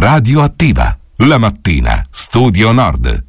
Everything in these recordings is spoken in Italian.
Radioattiva, la mattina, Studio Nord.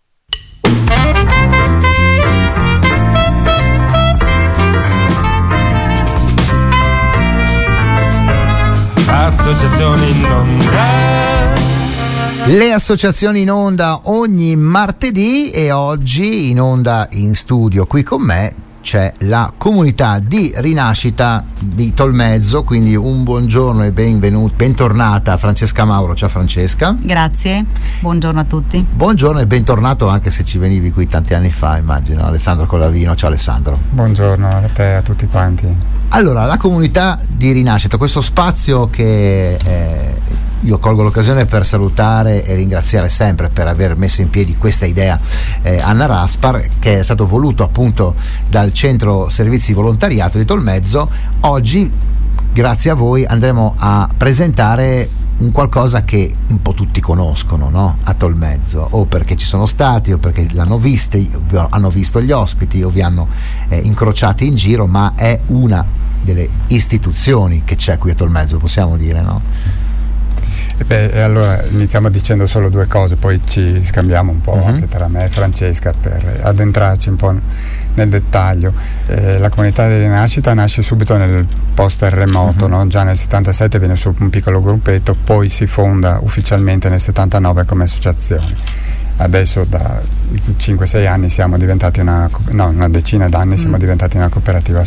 Associazioni in onda. Le associazioni in onda ogni martedì, e oggi in onda in studio qui con me c'è la comunità di rinascita di Tolmezzo, quindi un buongiorno e bentornata Francesca Mauro. Ciao Francesca. Grazie, buongiorno a tutti. Buongiorno e bentornato anche se ci venivi qui tanti anni fa, immagino, Alessandro Collavino. Ciao Alessandro. Buongiorno a te e a tutti quanti. Allora, la comunità di rinascita, questo spazio che io colgo l'occasione per salutare e ringraziare sempre per aver messo in piedi questa idea Anna Raspar, che è stato voluto appunto dal Centro Servizi Volontariato di Tolmezzo. Oggi, grazie a voi, andremo a presentare un qualcosa che un po' tutti conoscono, no? A Tolmezzo, o perché ci sono stati, o perché l'hanno visti, hanno visto gli ospiti, o vi hanno incrociati in giro, ma è una delle istituzioni che c'è qui a Tolmezzo, possiamo dire, no? Allora iniziamo dicendo solo due cose, poi ci scambiamo un po' anche tra me e Francesca per addentrarci un po' nel dettaglio. La comunità di rinascita nasce subito nel post terremoto, no? Già nel 77 viene su un piccolo gruppetto, poi si fonda ufficialmente nel 79 come associazione. Adesso da 5-6 anni siamo diventati una decina d'anni siamo diventati una cooperativa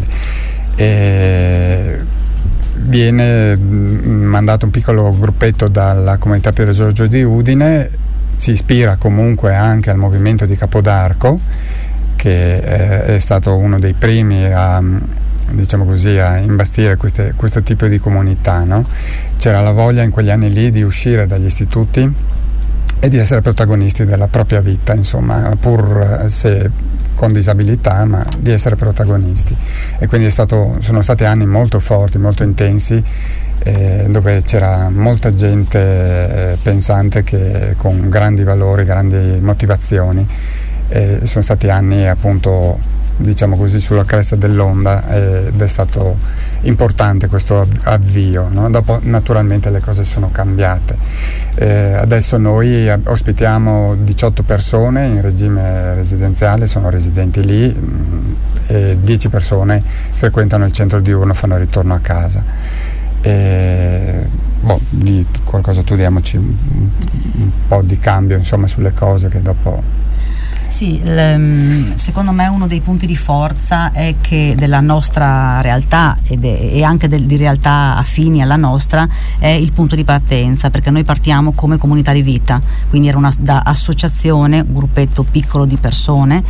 sociale. Viene mandato un piccolo gruppetto dalla comunità Piero Giorgio di Udine, si ispira comunque anche al movimento di Capodarco, che è stato uno dei primi a, diciamo così, a imbastire questo tipo di comunità, no? C'era la voglia in quegli anni lì di uscire dagli istituti e di essere protagonisti della propria vita, insomma, pur se con disabilità, ma di essere protagonisti. E quindi sono stati anni molto forti, molto intensi, dove c'era molta gente pensante che con grandi valori, grandi motivazioni. Sono stati anni appunto, diciamo così, sulla cresta dell'onda, ed è stato importante questo avvio, no? Dopo naturalmente le cose sono cambiate. Adesso noi ospitiamo 18 persone in regime residenziale, sono residenti lì, e 10 persone frequentano il centro diurno, fanno ritorno a casa. Di qualcosa tu diamoci un po' di cambio, insomma, sulle cose che dopo... Sì, secondo me uno dei punti di forza è che della nostra realtà e anche di realtà affini alla nostra è il punto di partenza, perché noi partiamo come comunità di vita, quindi era da associazione, un gruppetto piccolo di persone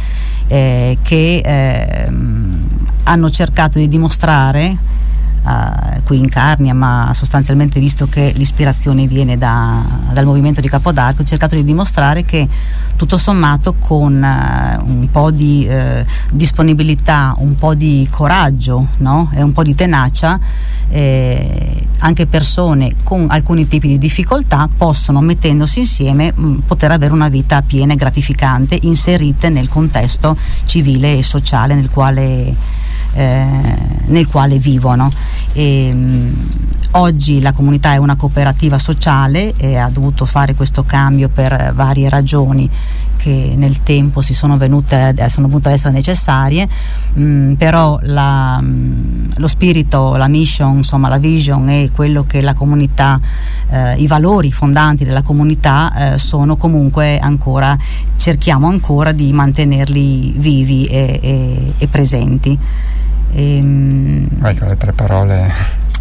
che hanno cercato di dimostrare qui in Carnia, ma sostanzialmente, visto che l'ispirazione viene dal movimento di Capodarco, ho cercato di dimostrare che tutto sommato con un po' di disponibilità, un po' di coraggio, no? E un po' di tenacia, anche persone con alcuni tipi di difficoltà possono, mettendosi insieme, poter avere una vita piena e gratificante, inserite nel contesto civile e sociale nel quale vivono. Oggi la comunità è una cooperativa sociale e ha dovuto fare questo cambio per varie ragioni che nel tempo sono venute ad essere necessarie, però lo spirito, la mission, insomma la vision e quello che la comunità, i valori fondanti della comunità sono comunque ancora, cerchiamo ancora di mantenerli vivi e presenti. Vai con le 3 parole.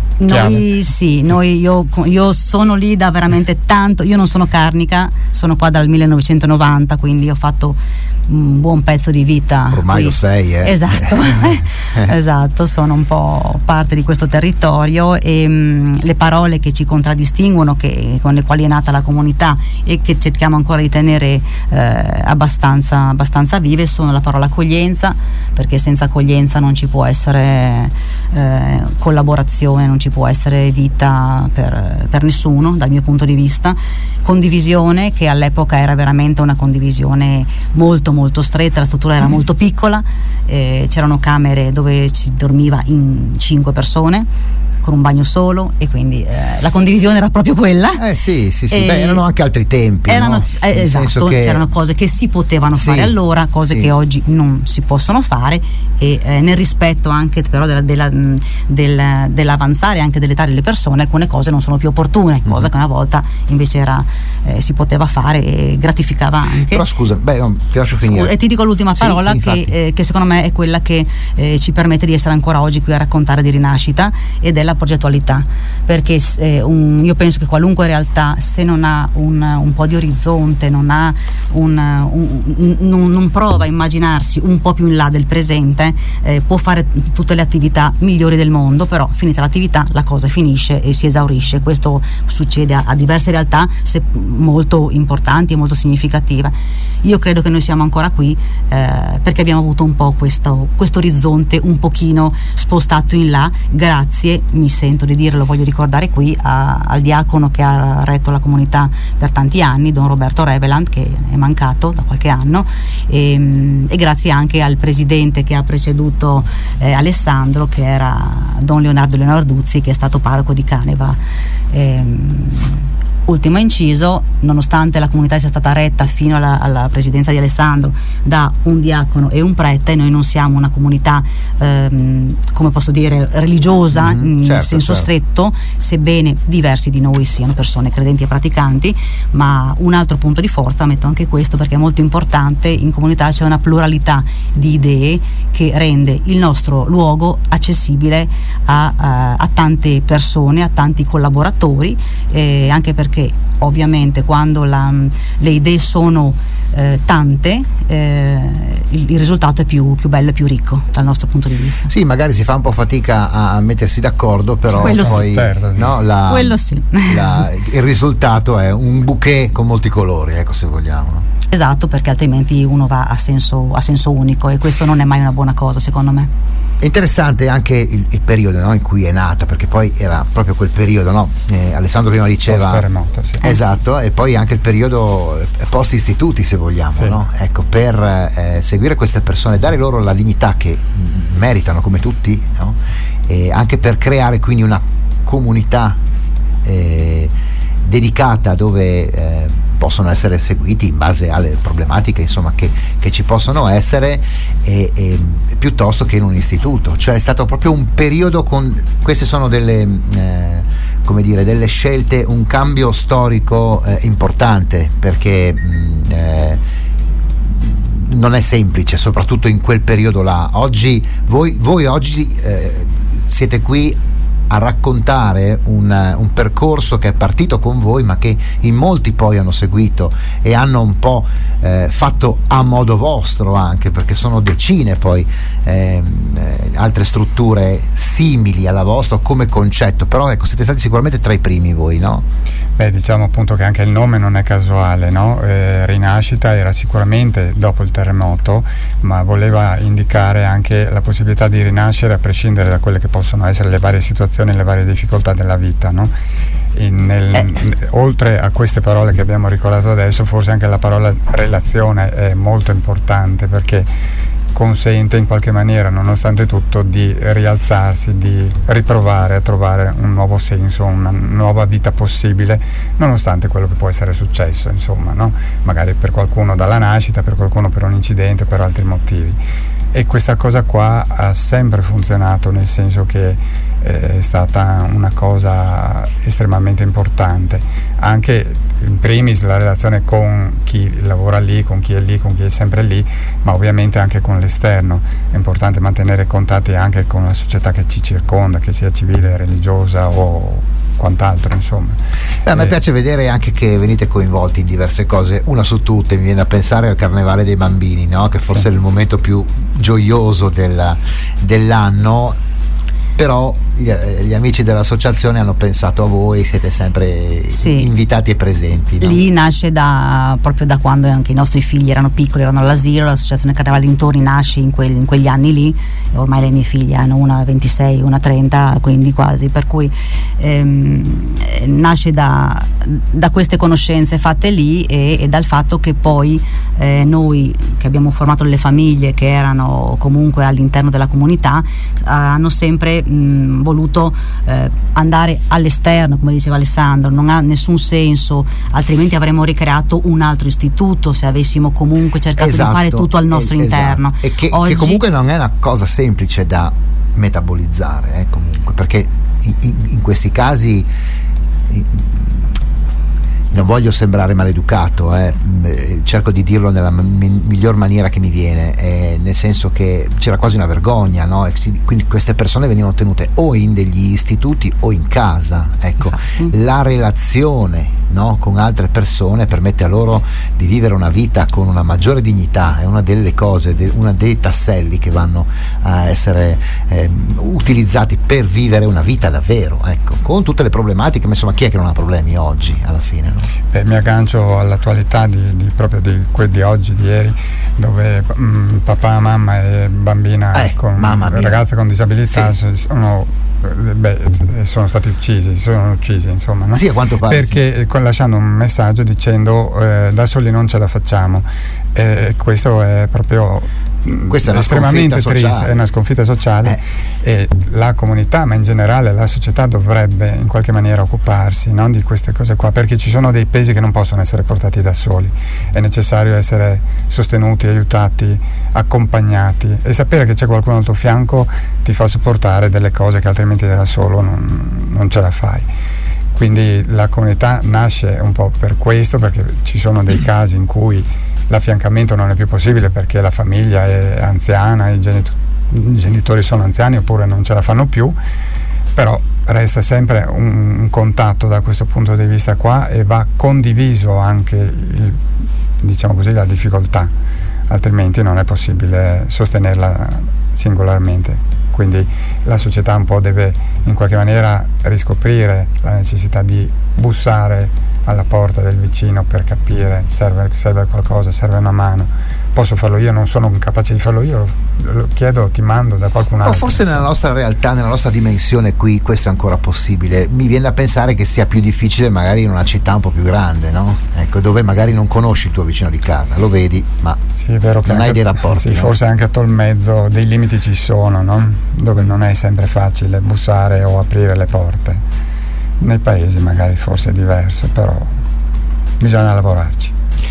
Io sono lì da veramente tanto. Io non sono carnica, sono qua dal 1990, quindi ho fatto un buon pezzo di vita. Ormai lo sei, Esatto. Esatto, sono un po' parte di questo territorio, e le parole che ci contraddistinguono, con le quali è nata la comunità e che cerchiamo ancora di tenere abbastanza vive, sono la parola accoglienza, perché senza accoglienza non ci può essere collaborazione, non ci può essere vita per nessuno, dal mio punto di vista. Condivisione, che all'epoca era veramente una condivisione molto molto stretta, la struttura era molto piccola, c'erano camere dove si dormiva in 5 persone, con un bagno solo, e quindi la condivisione era proprio quella. Sì. Beh, erano anche altri tempi. Esatto, che... c'erano cose che si potevano fare allora, cose che oggi non si possono fare, e nel rispetto anche però dell'avanzare anche dell'età delle persone, alcune cose non sono più opportune, cosa che una volta invece si poteva fare e gratificava anche. Però scusa, ti lascio finire. E ti dico l'ultima parola che secondo me è quella che ci permette di essere ancora oggi qui a raccontare di Rinascita, ed è la progettualità, perché io penso che qualunque realtà, se non ha un po' di orizzonte, non ha non prova a immaginarsi un po' più in là del presente, può fare tutte le attività migliori del mondo, però finita l'attività la cosa finisce e si esaurisce. Questo succede a diverse realtà molto importanti e molto significative. Io credo che noi siamo ancora qui perché abbiamo avuto un po' questo orizzonte un pochino spostato in là, grazie, mi sento di dire, lo voglio ricordare qui, al diacono che ha retto la comunità per tanti anni, Don Roberto Reveland, che è mancato da qualche anno, e grazie anche al presidente che ha preceduto Alessandro, che era Don Leonardo Leonarduzzi, che è stato parroco di Caneva. Ultimo inciso, nonostante la comunità sia stata retta fino alla presidenza di Alessandro da un diacono e un prete, noi non siamo una comunità come posso dire religiosa in senso stretto, sebbene diversi di noi siano persone credenti e praticanti, ma un altro punto di forza, metto anche questo perché è molto importante, in comunità c'è una pluralità di idee che rende il nostro luogo accessibile a tante persone, a tanti collaboratori, anche perché ovviamente quando le idee sono tante, il risultato è più bello e più ricco dal nostro punto di vista. Sì, magari si fa un po' fatica a mettersi d'accordo, però quello poi quello sì. Il risultato è un bouquet con molti colori, ecco, se vogliamo. Esatto, perché altrimenti uno va a senso unico, e questo non è mai una buona cosa, secondo me. È interessante anche il periodo, in cui è nata, perché poi era proprio quel periodo, Alessandro prima diceva post-terremoto, sì. Esatto, e poi anche il periodo post istituti, se vogliamo, sì. Ecco, per seguire queste persone, dare loro la dignità che meritano come tutti, e anche per creare quindi una comunità dedicata dove possono essere seguiti in base alle problematiche, insomma, che ci possono essere, piuttosto che in un istituto. Cioè è stato proprio un periodo queste sono delle delle scelte, un cambio storico importante, perché non è semplice, soprattutto in quel periodo là. Oggi voi oggi siete qui a raccontare un percorso che è partito con voi, ma che in molti poi hanno seguito e hanno un po' fatto a modo vostro, anche perché sono decine poi altre strutture simili alla vostra come concetto, però ecco, siete stati sicuramente tra i primi voi, no? Beh, diciamo appunto che anche il nome non è casuale, no? Rinascita era sicuramente dopo il terremoto, ma voleva indicare anche la possibilità di rinascere a prescindere da quelle che possono essere le varie situazioni, le varie difficoltà della vita, no? Oltre a queste parole che abbiamo ricordato adesso, forse anche la parola relazione è molto importante, perché consente in qualche maniera, nonostante tutto, di rialzarsi, di riprovare a trovare un nuovo senso, una nuova vita possibile, nonostante quello che può essere successo, insomma, no? Magari per qualcuno dalla nascita, per qualcuno per un incidente, per altri motivi. E questa cosa qua ha sempre funzionato, nel senso che è stata una cosa estremamente importante, anche in primis la relazione con chi lavora lì, con chi è sempre lì, ma ovviamente anche con l'esterno. È importante mantenere contatti anche con la società che ci circonda, che sia civile, religiosa o quant'altro, insomma. A me piace vedere anche che venite coinvolti in diverse cose. Una su tutte mi viene a pensare al Carnevale dei Bambini, no? Che forse è il momento più gioioso dell'anno, però gli amici dell'associazione hanno pensato a voi, siete sempre invitati e presenti, no? Lì nasce proprio da quando anche i nostri figli erano piccoli, erano all'asilo, l'associazione Carnevale dintorni nasce in quegli anni lì, e ormai le mie figlie hanno una 26, una 30, quindi quasi, per cui nasce da queste conoscenze fatte lì e dal fatto che poi noi che abbiamo formato le famiglie che erano comunque all'interno della comunità hanno sempre voluto andare all'esterno, come diceva Alessandro, non ha nessun senso, altrimenti avremmo ricreato un altro istituto se avessimo comunque cercato di fare tutto al nostro interno. E che comunque non è una cosa semplice da metabolizzare, comunque, perché in questi casi non voglio sembrare maleducato, cerco di dirlo nella miglior maniera che mi viene, nel senso che c'era quasi una vergogna, no? Quindi queste persone venivano tenute o in degli istituti o in casa, ecco. La relazione, no, con altre persone permette a loro di vivere una vita con una maggiore dignità, è una delle cose, una dei tasselli che vanno a essere utilizzati per vivere una vita davvero, ecco, con tutte le problematiche, ma insomma chi è che non ha problemi oggi alla fine, no? Mi aggancio all'attualità proprio di oggi, di ieri, dove papà, mamma e bambina ragazza con disabilità sono stati uccisi, insomma, no? Sì, a quanto pare, perché lasciando un messaggio dicendo da soli non ce la facciamo, questo è proprio estremamente triste, è una sconfitta sociale, e la comunità, ma in generale la società, dovrebbe in qualche maniera occuparsi, no, di queste cose qua, perché ci sono dei pesi che non possono essere portati da soli, è necessario essere sostenuti, aiutati, accompagnati, e sapere che c'è qualcuno al tuo fianco ti fa sopportare delle cose che altrimenti da solo non ce la fai. Quindi la comunità nasce un po' per questo, perché ci sono dei casi in cui l'affiancamento non è più possibile perché la famiglia è anziana, i genitori sono anziani oppure non ce la fanno più, però resta sempre un contatto da questo punto di vista qua, e va condiviso anche diciamo così, la difficoltà, altrimenti non è possibile sostenerla singolarmente. Quindi la società un po' deve in qualche maniera riscoprire la necessità di bussare alla porta del vicino per capire serve qualcosa, serve una mano, posso farlo io, non sono capace di farlo io, lo chiedo, ti mando da qualcun altro. O forse nella nostra realtà, nella nostra dimensione qui questo è ancora possibile. Mi viene da pensare che sia più difficile magari in una città un po' più grande, no? Ecco, dove magari non conosci il tuo vicino di casa, lo vedi, ma sì, è vero che non hai dei rapporti. Sì, no? Forse anche a Tolmezzo dei limiti ci sono, no? Dove non è sempre facile bussare o aprire le porte. Nei paesi magari forse è diverso, però bisogna lavorarci.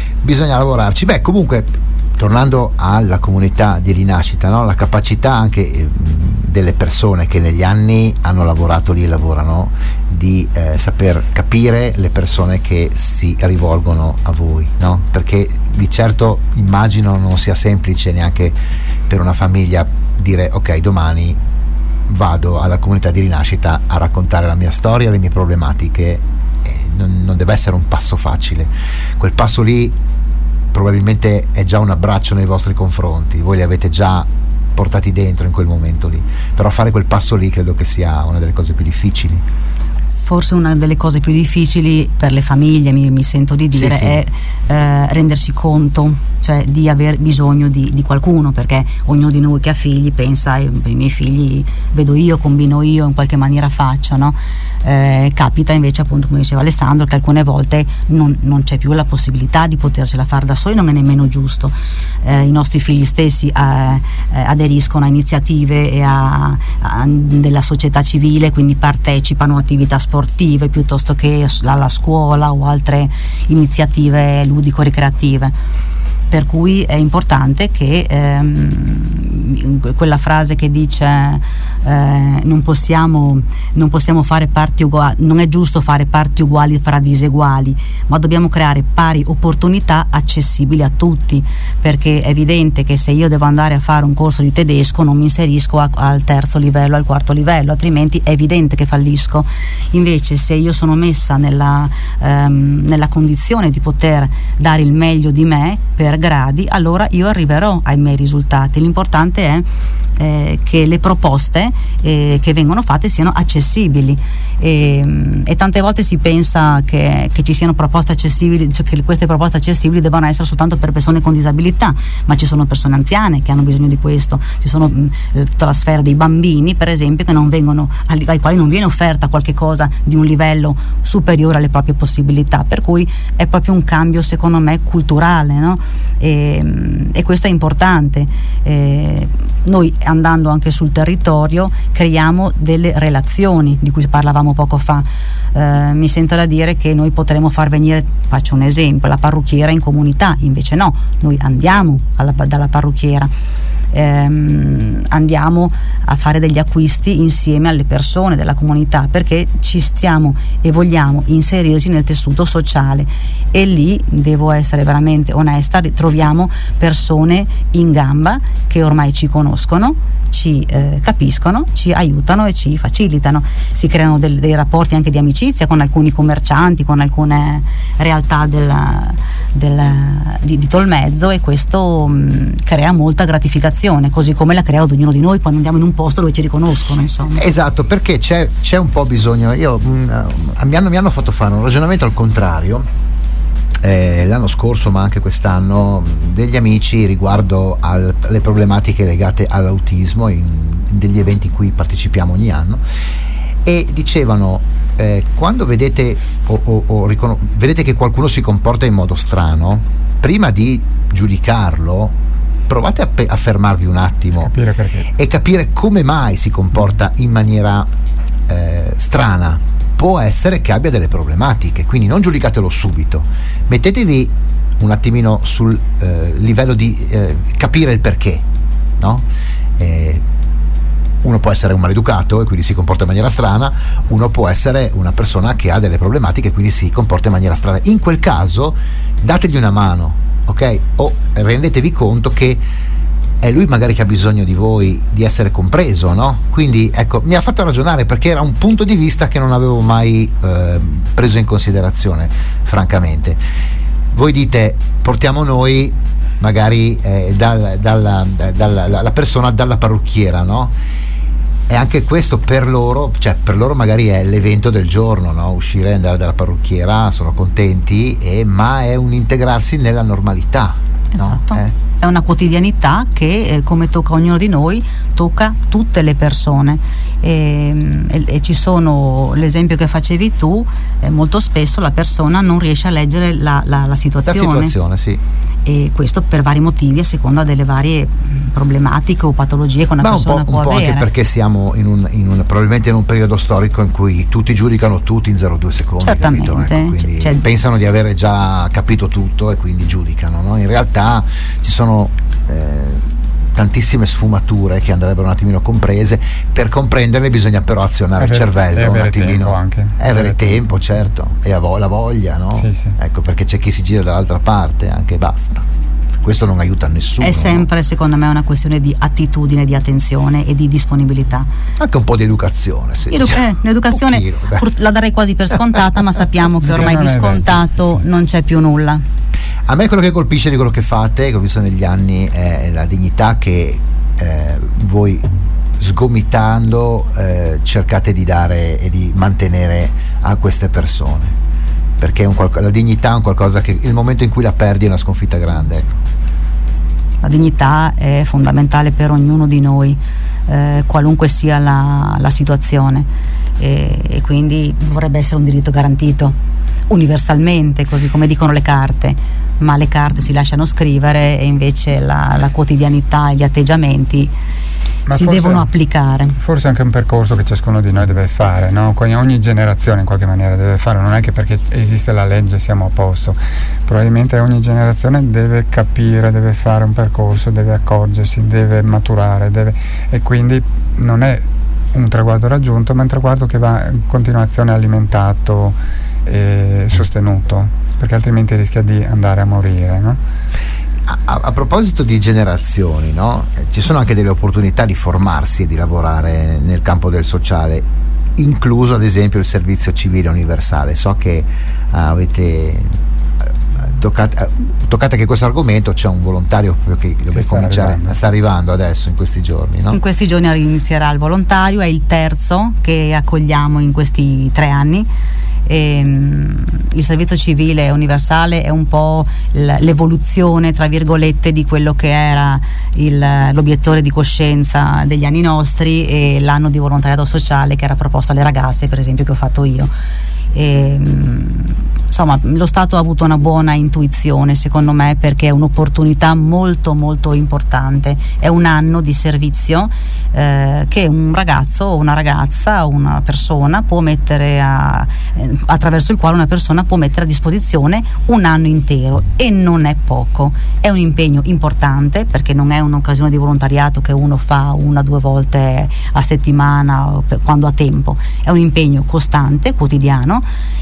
Beh, comunque, tornando alla comunità di Rinascita, no? La capacità anche delle persone che negli anni hanno lavorato lì e lavorano di saper capire le persone che si rivolgono a voi, no? Perché di certo immagino non sia semplice neanche per una famiglia dire ok, domani vado alla comunità di Rinascita a raccontare la mia storia, le mie problematiche. Non deve essere un passo facile. Quel passo lì probabilmente è già un abbraccio nei vostri confronti, voi li avete già portati dentro in quel momento lì, però fare quel passo lì credo che sia una delle cose più difficili. Forse una delle cose più difficili per le famiglie, mi sento di dire, è rendersi conto, cioè di aver bisogno di qualcuno, perché ognuno di noi che ha figli pensa i miei figli vedo io, combino io, in qualche maniera faccio, no? Capita invece, appunto, come diceva Alessandro, che alcune volte non c'è più la possibilità di potersela fare da soli, non è nemmeno giusto. I nostri figli stessi aderiscono a iniziative della società civile, quindi partecipano a attività sportive piuttosto che alla scuola o altre iniziative ludico-ricreative. Per cui è importante che quella frase che dice non possiamo fare parti uguali, non è giusto fare parti uguali fra diseguali, ma dobbiamo creare pari opportunità accessibili a tutti, perché è evidente che se io devo andare a fare un corso di tedesco non mi inserisco al terzo livello, al quarto livello, altrimenti è evidente che fallisco. Invece se io sono messa nella condizione di poter dare il meglio di me per gradi, allora io arriverò ai miei risultati. L'importante è che le proposte che vengono fatte siano accessibili, e tante volte si pensa che ci siano proposte accessibili, cioè che queste proposte accessibili debbano essere soltanto per persone con disabilità, ma ci sono persone anziane che hanno bisogno di questo, ci sono tutta la sfera dei bambini, per esempio, che non vengono, ai quali non viene offerta qualche cosa di un livello superiore alle proprie possibilità, per cui è proprio un cambio, secondo me, culturale, no? e questo è importante. Noi, andando anche sul territorio, creiamo delle relazioni di cui parlavamo poco fa. Mi sento da dire che noi potremmo far venire, faccio un esempio, la parrucchiera in comunità, invece no, noi andiamo dalla parrucchiera. Andiamo a fare degli acquisti insieme alle persone della comunità, perché ci stiamo e vogliamo inserirci nel tessuto sociale, e lì devo essere veramente onesta, troviamo persone in gamba che ormai ci conoscono, ci capiscono, ci aiutano e ci facilitano. Si creano dei rapporti anche di amicizia con alcuni commercianti, con alcune realtà di Tolmezzo, e questo crea molta gratificazione, così come la crea ad ognuno di noi quando andiamo in un posto dove ci riconoscono, insomma. Esatto, perché c'è un po' bisogno. Mi hanno fatto fare un ragionamento al contrario l'anno scorso, ma anche quest'anno, degli amici riguardo alle problematiche legate all'autismo in degli eventi in cui partecipiamo ogni anno, e dicevano quando vedete vedete che qualcuno si comporta in modo strano, prima di giudicarlo provate a fermarvi un attimo, capire perché, e capire come mai si comporta in maniera strana. Può essere che abbia delle problematiche, quindi non giudicatelo subito, mettetevi un attimino sul livello di capire il perché, no? Uno può essere un maleducato e quindi si comporta in maniera strana, uno può essere una persona che ha delle problematiche e quindi si comporta in maniera strana. In quel caso dategli una mano, ok? O rendetevi conto che è lui magari che ha bisogno di voi, di essere compreso, no? Quindi ecco, mi ha fatto ragionare, perché era un punto di vista che non avevo mai preso in considerazione, francamente. Voi dite, portiamo noi magari la persona dalla parrucchiera, no? E anche questo per loro magari è l'evento del giorno, no? Uscire e andare dalla parrucchiera, sono contenti, ma è un integrarsi nella normalità. Esatto. No? È una quotidianità che, come tocca ognuno di noi, tocca tutte le persone, e ci sono, l'esempio che facevi tu, molto spesso la persona non riesce a leggere la situazione. La situazione, sì. E questo per vari motivi, a seconda delle varie problematiche o patologie che una persona può avere. Anche perché siamo probabilmente in un periodo storico in cui tutti giudicano tutti in 0,2 secondi. Certamente. Ecco, quindi pensano di avere già capito tutto e quindi giudicano, no? In realtà ci sono tantissime sfumature che andrebbero un attimino comprese. Per comprenderle bisogna però azionare il cervello un attimino, avere tempo, certo, e la voglia, no? Sì. Ecco, perché c'è chi si gira dall'altra parte anche, basta. Questo non aiuta nessuno. È sempre, no? Secondo me, una questione di attitudine, di attenzione e di disponibilità. Anche un po' di educazione. L'educazione la darei quasi per scontata, ma sappiamo che ormai di scontato non c'è più nulla. A me quello che colpisce di quello che fate, che ho visto negli anni, è la dignità che voi, sgomitando, cercate di dare e di mantenere a queste persone, perché la dignità è un qualcosa che il momento in cui la perdi è una sconfitta grande. La dignità è fondamentale per ognuno di noi, qualunque sia la situazione, e quindi dovrebbe essere un diritto garantito universalmente, così come dicono le carte, ma le carte si lasciano scrivere, e invece la quotidianità e gli atteggiamenti devono applicare. Forse anche un percorso che ciascuno di noi deve fare, no? Ogni generazione in qualche maniera deve fare, non è che perché esiste la legge siamo a posto, probabilmente ogni generazione deve capire, deve fare un percorso, deve accorgersi, deve maturare, e quindi non è un traguardo raggiunto, ma un traguardo che va in continuazione alimentato e sostenuto, perché altrimenti rischia di andare a morire, no? A proposito di generazioni, no? Ci sono anche delle opportunità di formarsi e di lavorare nel campo del sociale, incluso ad esempio il servizio civile universale. So che avete toccato anche questo argomento, c'è un volontario proprio che deve cominciare, sta arrivando adesso in questi giorni, no? In questi giorni inizierà il volontario, è il terzo che accogliamo in questi 3 anni. Il servizio civile universale è un po' l'evoluzione, tra virgolette, di quello che era l'obiettore di coscienza degli anni nostri, e l'anno di volontariato sociale che era proposto alle ragazze, per esempio, che ho fatto io. insomma lo Stato ha avuto una buona intuizione secondo me, perché è un'opportunità molto molto importante, è un anno di servizio che un ragazzo o una ragazza o una persona può mettere attraverso il quale una persona può mettere a disposizione un anno intero, e non è poco, è un impegno importante, perché non è un'occasione di volontariato che uno fa 1 o 2 volte a settimana quando ha tempo, è un impegno costante, quotidiano,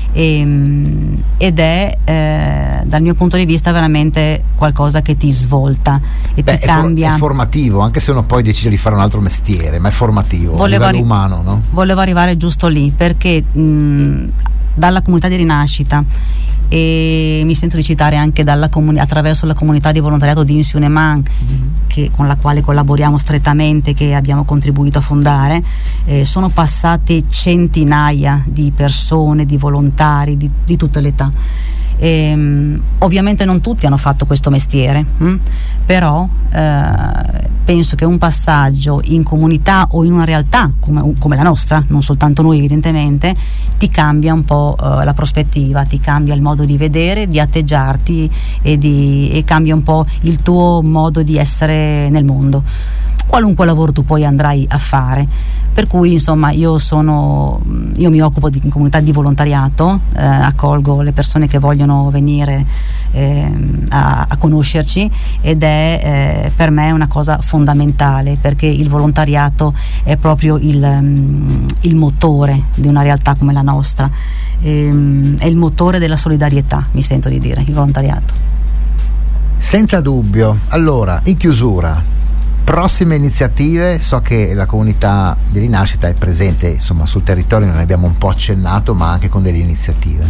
ed è dal mio punto di vista veramente qualcosa che ti svolta e ti cambia. È formativo, anche se uno poi decide di fare un altro mestiere, ma è formativo a livello umano, no? Volevo arrivare giusto lì, perché dalla comunità di Rinascita, e mi sento di citare anche attraverso la comunità di volontariato di Insiuneman, con la quale collaboriamo strettamente, che abbiamo contribuito a fondare, sono passate centinaia di persone, di volontari di tutte le età. Ovviamente non tutti hanno fatto questo mestiere, però penso che un passaggio in comunità o in una realtà come la nostra, non soltanto noi evidentemente, ti cambia un po' la prospettiva, ti cambia il modo di vedere, di atteggiarti e cambia un po' il tuo modo di essere nel mondo, qualunque lavoro tu poi andrai a fare. Per cui insomma io mi occupo di comunità di volontariato, accolgo le persone che vogliono venire a conoscerci, ed è per me una cosa fondamentale, perché il volontariato è proprio il motore di una realtà come la nostra, è il motore della solidarietà, mi sento di dire, il volontariato. Senza dubbio. Allora, in chiusura, prossime iniziative. So che la comunità di Rinascita è presente insomma sul territorio, ne abbiamo un po' accennato, ma anche con delle iniziative.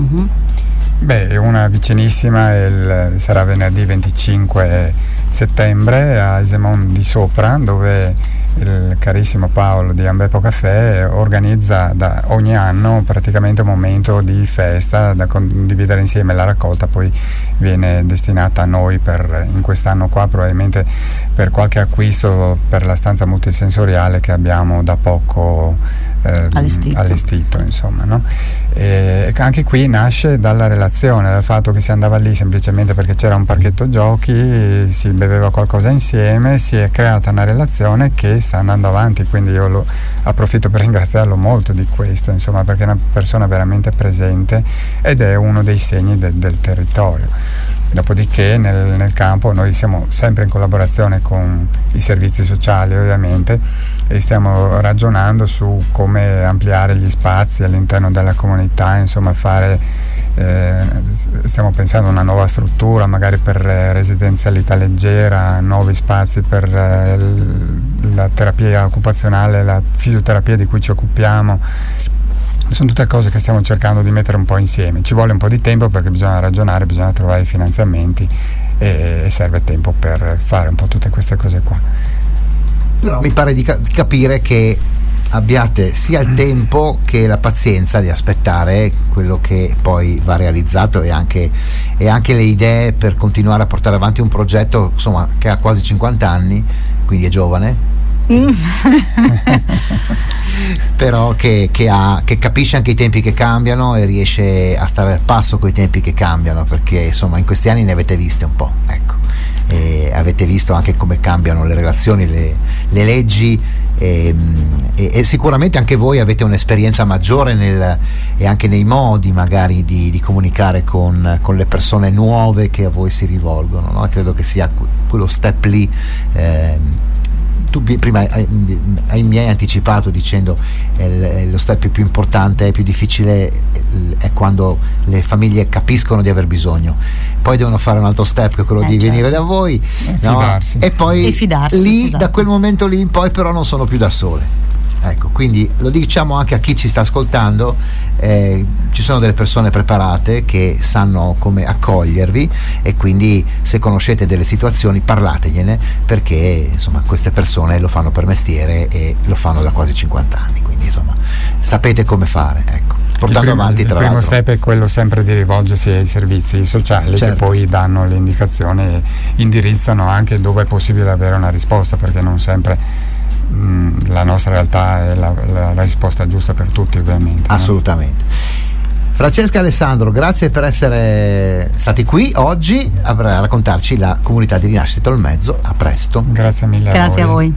Una vicinissima sarà venerdì 25 settembre a Isemon di Sopra, dove il carissimo Paolo di Ambeppo Caffè organizza ogni anno praticamente un momento di festa da condividere insieme. La raccolta poi viene destinata a noi in quest'anno qua, probabilmente per qualche acquisto per la stanza multisensoriale che abbiamo da poco allestito insomma, no? E anche qui nasce dalla relazione, dal fatto che si andava lì semplicemente perché c'era un parchetto giochi, si beveva qualcosa insieme, si è creata una relazione che sta andando avanti, quindi io approfitto per ringraziarlo molto di questo, insomma, perché è una persona veramente presente ed è uno dei segni del territorio. Dopodiché nel campo noi siamo sempre in collaborazione con i servizi sociali, ovviamente, e stiamo ragionando su come ampliare gli spazi all'interno della comunità, insomma stiamo pensando a una nuova struttura magari per residenzialità leggera, nuovi spazi per la terapia occupazionale, la fisioterapia di cui ci occupiamo. Sono tutte cose che stiamo cercando di mettere un po' insieme. Ci vuole un po' di tempo perché bisogna ragionare, bisogna trovare i finanziamenti e serve tempo per fare un po' tutte queste cose qua. Però mi pare di capire che abbiate sia il tempo che la pazienza di aspettare quello che poi va realizzato, e anche le idee per continuare a portare avanti un progetto, insomma, che ha quasi 50 anni, quindi è giovane. Però che capisce anche i tempi che cambiano e riesce a stare al passo con i tempi che cambiano, perché insomma in questi anni ne avete viste un po', ecco, e avete visto anche come cambiano le relazioni, le leggi, e sicuramente anche voi avete un'esperienza maggiore e anche nei modi magari di comunicare con le persone nuove che a voi si rivolgono, no? Credo che sia quello step lì. Tu prima mi hai anticipato dicendo lo step più importante e più difficile è quando le famiglie capiscono di aver bisogno, poi devono fare un altro step che è quello di venire da voi, no? E poi fidarsi, lì, esatto. Da quel momento lì in poi però non sono più da sole. Ecco, quindi lo diciamo anche a chi ci sta ascoltando, ci sono delle persone preparate che sanno come accogliervi, e quindi se conoscete delle situazioni parlategliene, perché insomma queste persone lo fanno per mestiere e lo fanno da quasi 50 anni, quindi insomma sapete come fare, ecco, portando avanti. Tra il primo l'altro step è quello sempre di rivolgersi ai servizi sociali, certo, che poi danno le indicazioni e indirizzano anche dove è possibile avere una risposta, perché non sempre la nostra realtà è la risposta giusta per tutti, ovviamente. Assolutamente. Francesca e Alessandro, grazie per essere stati qui oggi a raccontarci la comunità di Rinascita Tolmezzo. A presto. Grazie mille. Grazie a voi.